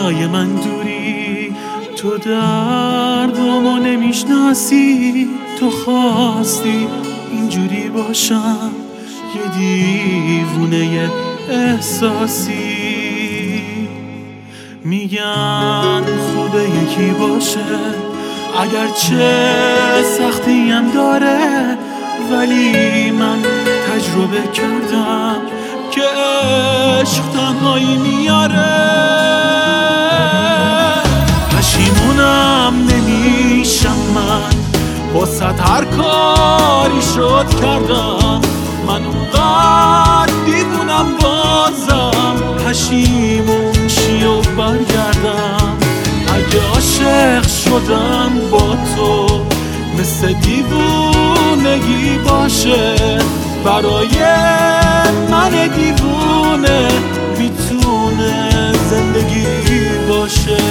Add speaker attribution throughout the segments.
Speaker 1: دنیای من دوری، تو دردمو نمیشناسی، تو خواستی اینجوری باشم یه دیوونه احساسی. میگن خوبه یکی باشه اگرچه سختیم داره، ولی من تجربه کردم که عشق تنهایی میاره. پشیمونم نمیشم من واسه هر کاری شد کردم، من اونقدر دیوونم بازم پشیمون چی و برگردم. اگه عاشق شدم با تو مثل دیوونگی باشه، برای من دیوونه میتونه زندگی باشه.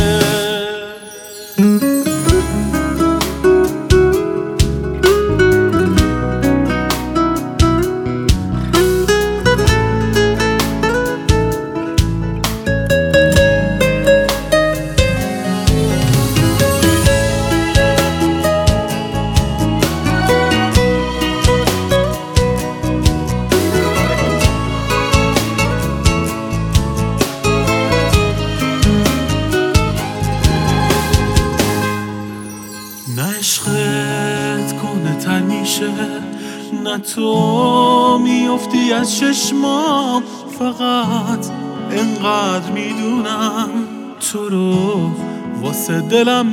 Speaker 1: نه عشقت کنه تر میشه، نه تو میفتی از چشمام، فقط انقدر میدونم تو رو واسه دلم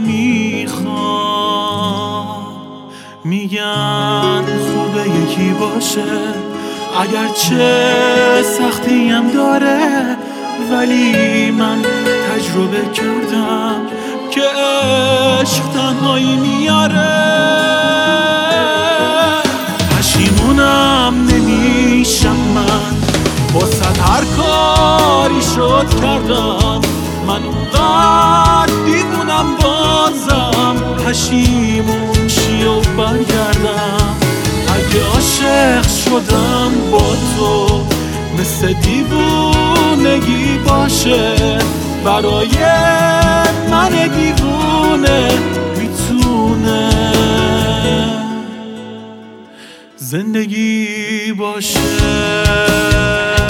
Speaker 1: میخوام. میگن خوبه یکی باشه اگرچه سختیم داره، ولی من تجربه کردم که عشق تنهایی میاره. پشیمونم نمیشم من واسه هر کاری شد کردم، من اونقدر دیوونم بازم پشیمون چی و برگردم. اگه عاشق شدم با تو مثل دیوونگی باشه، برای من دیوونه میتونه زندگی باشه.